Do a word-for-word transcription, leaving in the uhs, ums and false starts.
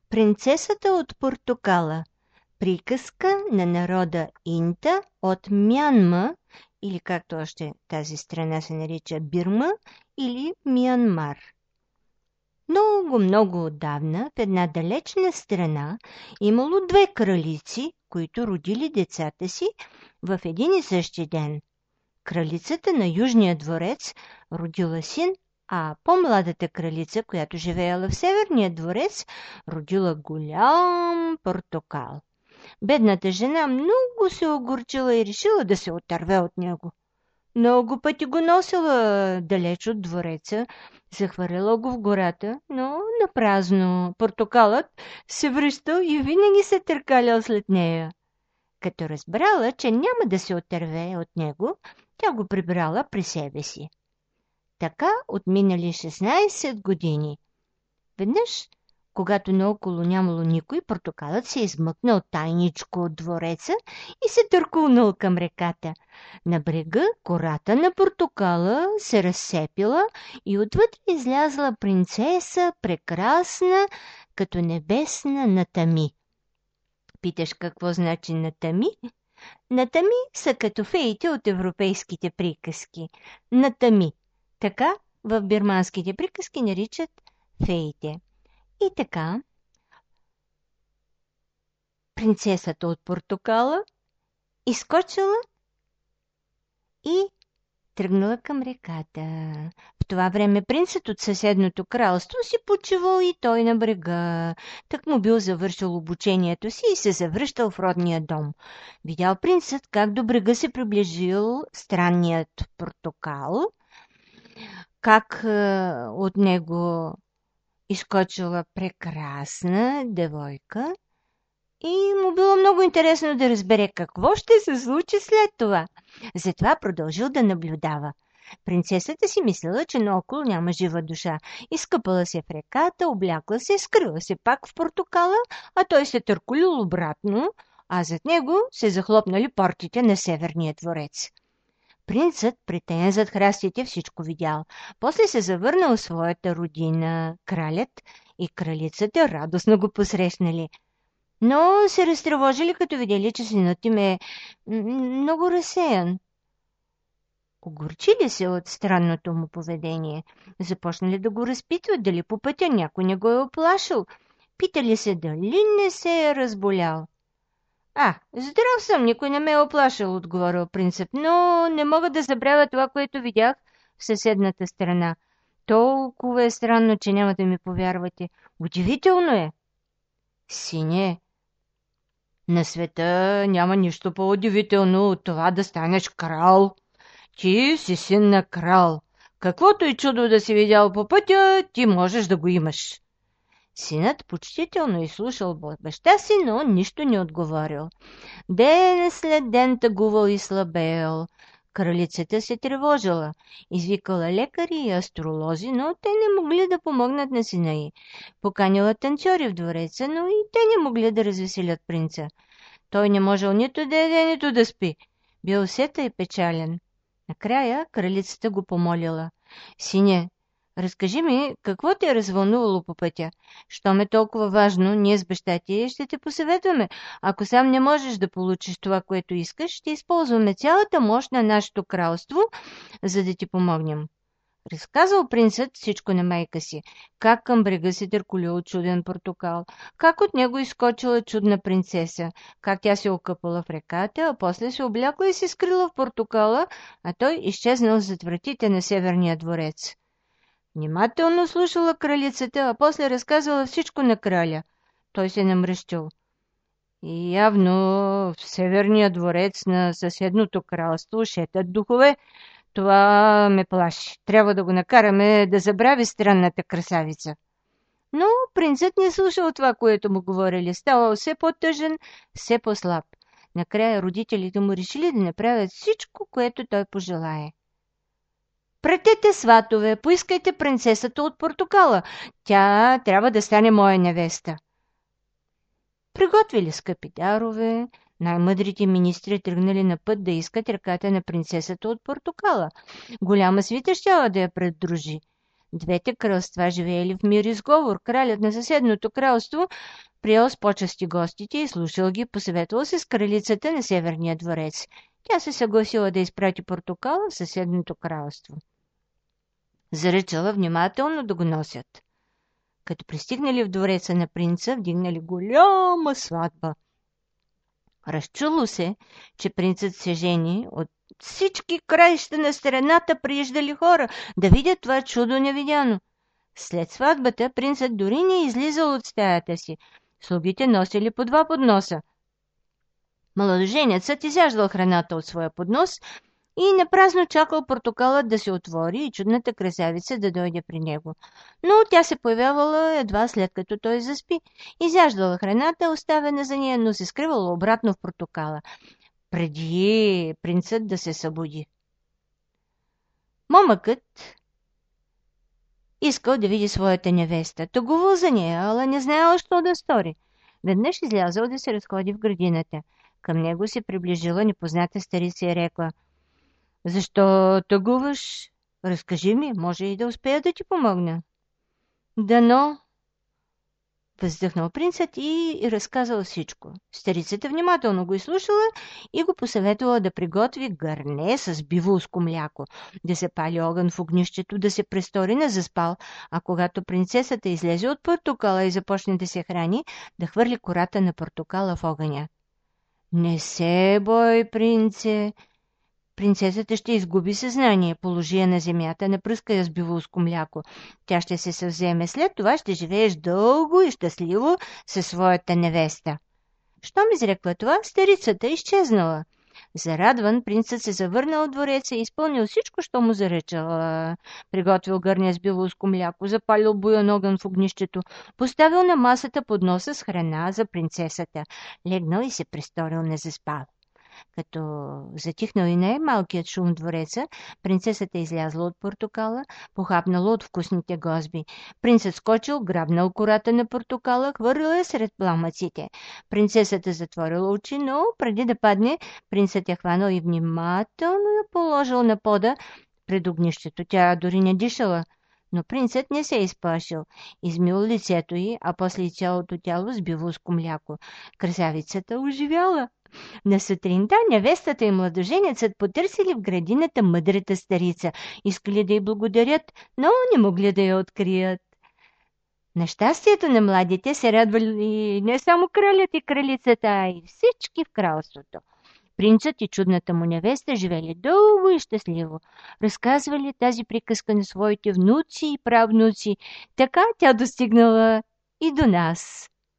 Принцесата от Портокала. Приказка на народа Инта от Мянма, или както още тази страна се нарича Бирма, или Миянмар. Много, много отдавна в една далечна страна имало две кралици, които родили децата си в един и същи ден. Кралицата на Южния дворец родила син, а по-младата кралица, която живеела в Северния дворец, родила голям портокал. Бедната жена много се огорчила и решила да се отърве от него. Много пъти го носила далеч от двореца, захвърляла го в гората, но напразно портокалът се връщал и винаги се търкалял след нея. Като разбрала, че няма да се отърве от него, тя го прибрала при себе си. Така отминали шестнайсет години. Веднъж, когато наоколо нямало никой, портокалът се измъкнал тайничко от двореца и се търкулнал към реката. На брега кората на портокала се разсепила и отвътре излязла принцеса, прекрасна, като небесна Натами. Питаш какво значи Натами? Натами са като феите от европейските приказки. Натами. Така в бирманските приказки наричат феите. И така, принцесата от Портокала изскочила и тръгнала към реката. В това време принцът от съседното кралство си почивал и той на брега. Так му бил завършил обучението си и се завръщал в родния дом. Видял принцът как до брега се приближил странният портокал, как е, от него изкочила прекрасна девойка и му било много интересно да разбере какво ще се случи след това. Затова продължил да наблюдава. Принцесата си мислела, че наоколо няма жива душа. Изкъпала се в реката, облякла се, скрила се пак в портокала, а той се търкулил обратно, а зад него се захлопнали портите на Северния дворец. Принцът, притаен зад храстите, всичко видял. После се завърнал в своята родина. Кралят и кралицата радостно го посрещнали. Но се разтревожили, като видели, че синът им е много разсеян. Огорчили се от странното му поведение. Започнали да го разпитват дали по пътя някой не го е оплашил. Питали се дали не се е разболял. А, здрав съм, никой не ме е оплашил, отговорил принцът, но не мога да забравя това, което видях в съседната страна. Толкова е странно, че няма да ми повярвате. Удивително е. Сине, на света няма нищо по-удивително от това да станеш крал. Ти си син на крал. Каквото и чудо да си видял по пътя, ти можеш да го имаш. Синът почтително изслушал баща си, но нищо не отговорил. Ден след ден тъгувал и слабеел. Кралицата се тревожила. Извикала лекари и астролози, но те не могли да помогнат на сина й. Поканила танцори в двореца, но и те не могли да развеселят принца. Той не можел нито да яде, нито да спи. Бил сета и печален. Накрая кралицата го помолила. Сине, разкажи ми, какво те е развълнувало по пътя? Щом е толкова важно, ние с баща ти ще те посъветваме. Ако сам не можеш да получиш това, което искаш, ще използваме цялата мощ на нашето кралство, за да ти помогнем. Разказал принцът всичко на майка си, как към брега се търколил чуден портокал, как от него изскочила чудна принцеса, как тя се окъпала в реката, а после се облякла и се скрила в портокала, а той изчезнал зад вратите на Северния дворец. Внимателно слушала кралицата, а после разказала всичко на краля. Той се намръщил. И явно в Северния дворец на съседното кралство шетат духове. Това ме плаши. Трябва да го накараме да забрави странната красавица. Но принцът не слушал това, което му говорили. Ставал все по-тъжен, все по-слаб. Накрая родителите му решили да направят всичко, което той пожелае. Пратете сватове, поискайте принцесата от Портокала. Тя трябва да стане моя невеста. Приготвили скъпи дарове, най-мъдрите министри тръгнали на път да искат ръката на принцесата от Портокала. Голяма свита щяла да я предружи. Двете кралства живеели в мир и сговор. Кралят на съседното кралство приел с почести гостите и слушал ги, посъветвал се с кралицата на Северния дворец. Тя се съгласила да изпрати портокала в съседното кралство. Заръчала внимателно да го носят. Като пристигнали в двореца на принца, вдигнали голяма сватба. Разчуло се, че принцът се жени, от всички краища на страната прииждали хора да видят това чудо невидяно. След сватбата принцът дори не излизал от стаята си. Слугите носили по два подноса. Младоженецът изяждал храната от своя поднос и напразно чакал портокалът да се отвори и чудната красавица да дойде при него. Но тя се появявала едва след като той заспи. Изяждала храната, оставена за нея, но се скривала обратно в портокала, преди принцът да се събуди. Момъкът искал да види своята невеста. Тъгувал за нея, ала не знаела що да стори. Веднъж излязъл да се разходи в градината. Към него се приближила непозната старица и рекла: „Защо тъгуваш? Разкажи ми, може и да успея да ти помогна." „Дано," въздъхнал принцът и разказал всичко. Старицата внимателно го изслушала и го посъветвала да приготви гърне с биволско мляко, да се пали огън в огнището, да се престори на заспал, а когато принцесата излезе от портокала и започне да се храни, да хвърли кората на портокала в огъня. „Не се бой, принце. Принцесата ще изгуби съзнание, положи я на земята, напръска я с биволско мляко. Тя ще се съвземе, след това ще живееш дълго и щастливо със своята невеста." Щом изрекла това, старицата изчезнала. Зарадван, принцът се завърнал от двореца и изпълнил всичко, що му заръчала. Приготвил гърне с биволско мляко, запалил буян огън в огнището, поставил на масата подноса с храна за принцесата, легнал и се престорил незаспал. Като затихнал и най-малкият шум в двореца, принцесата излязла от портокала, похапнала от вкусните гозби. Принцът скочил, грабнал кората на портокала, хвърлил я сред пламъците. Принцесата затворила очи, но преди да падне, принцът я хванал и внимателно я положил на пода пред огнището. Тя дори не дишала, но принцът не се изплашил. Измил лицето й, а после и цялото тяло с биволско мляко. Красавицата оживяла. На сутринта невестата и младоженецът потърсили в градината мъдрата старица. Искали да й благодарят, но не могли да я открият. На щастието на младите се радвали не само кралят и кралицата, а и всички в кралството. Принцът и чудната му невеста живели дълго и щастливо. Разказвали тази приказка на своите внуци и правнуци. Така тя достигнала и до нас.